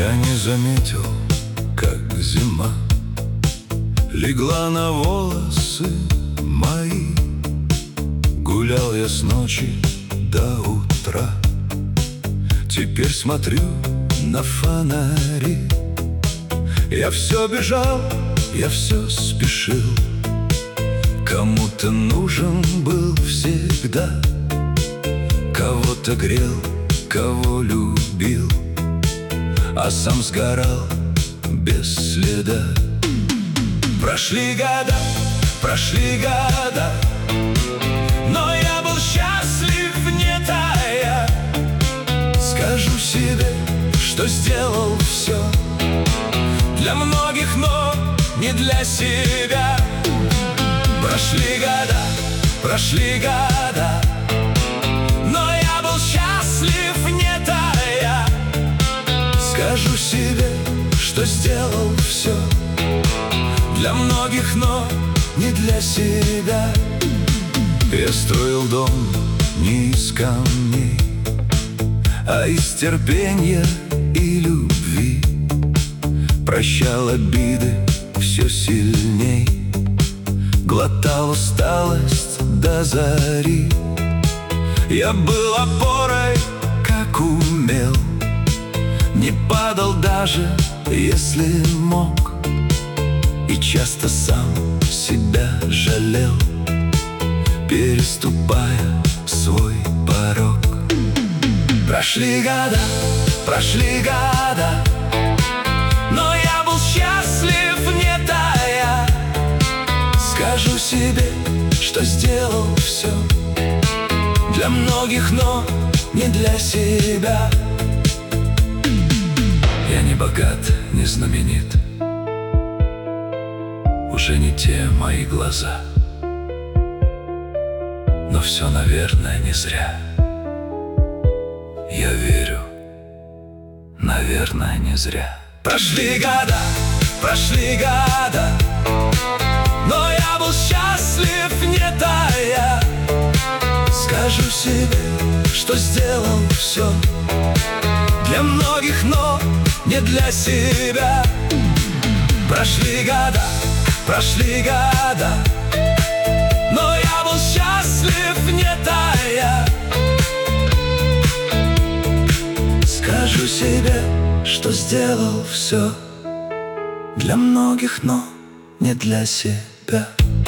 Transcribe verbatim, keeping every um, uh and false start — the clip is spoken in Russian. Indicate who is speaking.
Speaker 1: Я не заметил, как зима легла на волосы мои. Гулял я с ночи до утра. Теперь смотрю на фонари. Я все бежал, я все спешил. Кому-то нужен был всегда. Кого-то грел, кого любил, а сам сгорал без следа. Прошли года, прошли года, но я был счастлив не тая. Скажу себе, что сделал все для многих, но не для себя. Прошли года, прошли года, но я был счастлив не тая. Скажу себе, что сделал все для многих, но не для себя. Я строил дом не из камней, а из терпения и любви. Прощал обиды все сильней, глотал усталость до зари. Я был опорой, как умел, не падал даже, если мог, и часто сам себя жалел, переступая свой порог. Прошли года, прошли года, но я был счастлив не тая. Скажу себе, что сделал все для многих, но не для себя. Я не богат, не знаменит, уже не те мои глаза, но все, наверное, не зря. Я верю, наверное, не зря. Прошли года, прошли года, но я был счастлив не тая. Скажу себе, что сделал все для многих, но не для себя. Прошли года, прошли года, но я был счастлив не тая. Скажу себе, что сделал все для многих, но не для себя.